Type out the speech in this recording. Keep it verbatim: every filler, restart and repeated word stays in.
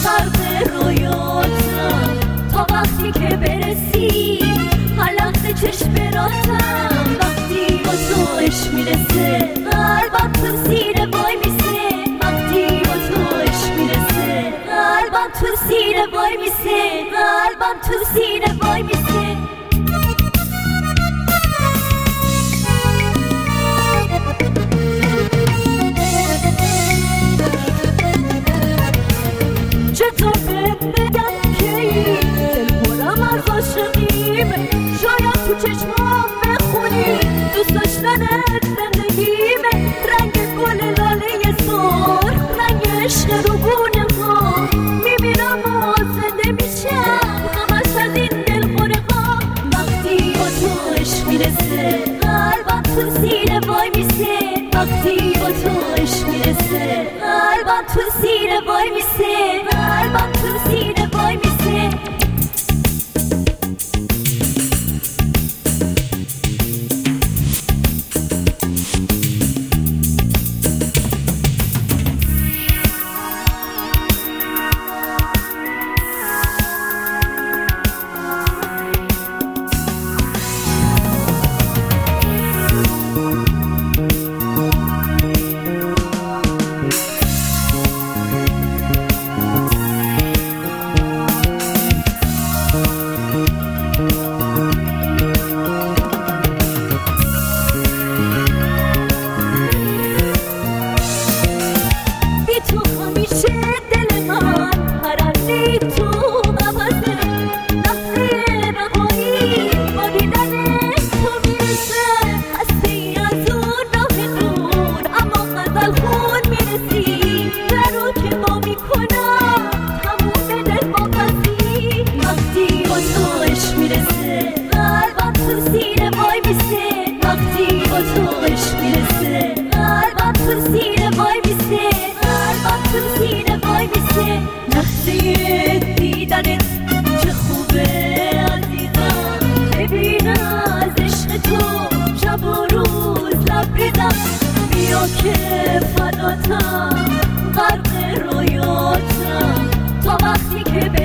غرق رویاتم تا وقتی که برسی هر لحظه چشم براتم وقتی با تو عشق میرسه قلبم تو سینه وای میسه وقتی با تو عشق میرسه قلبم تو سینه وای میسه قلبم تو سینه وای میسه چطور بگم که دل پرم از عاشقیم شاید تو چشمام بخونی دوست داشتنت زندگیمه رنگ گل لاله سرخ رنگ عشق رو گونه ها میبینم و زنده میشم همش از این دلخوره ها وقتی با تو عشق میرسه قلبم تو سینه وای میسه وقتی با تو عشق میرسه قلبم تو سینه وای میسه قلبم تو سینه وای میسه که فداتم غرق رویاتم تا وقتی که